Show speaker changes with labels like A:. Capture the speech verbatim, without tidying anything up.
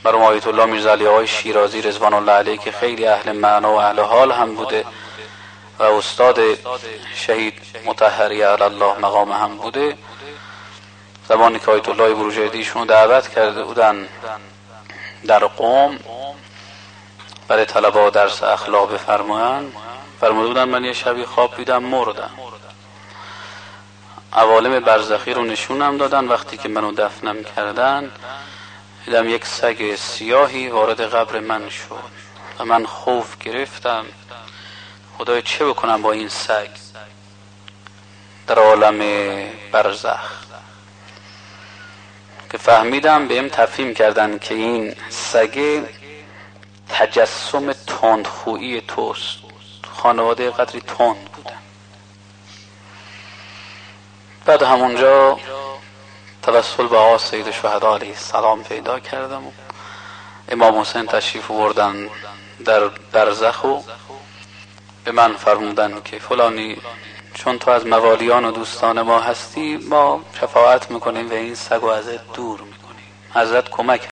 A: مرحوم آیت الله میرزا علی آقای شیرازی رضوان الله علیه که خیلی اهل معنا و اهل حال هم بوده و استاد شهید مطهری علی الله مقام هم بوده، زمانی که آیت الله بروجردی ایشون دعوت کرده بودن در قم برای طلبه درس اخلاق بفرمایند، فرموده بودن من یه شبی خواب دیدم مردم. عوالم برزخی رو نشونم دادن. وقتی که منو دفنم کردن دیدم یک سگ سیاهی وارد قبر من شد و من خوف گرفتم خدای چه بکنم با این سگ در عالم برزخ، که فهمیدم بهم تفهیم کردن که این سگ تجسم تندخویی توست. خانواده قدری تند بودن. بعد همونجا توسل به آقا سید شهدا علیه السلام پیدا کردم و امام حسین تشریف آوردن در برزخ و به من فرمودن که فلانی چون تو از موالیان و دوستان ما هستی ما شفاعت میکنیم و این سگ رو ازت دور میکنیم، حضرت کمک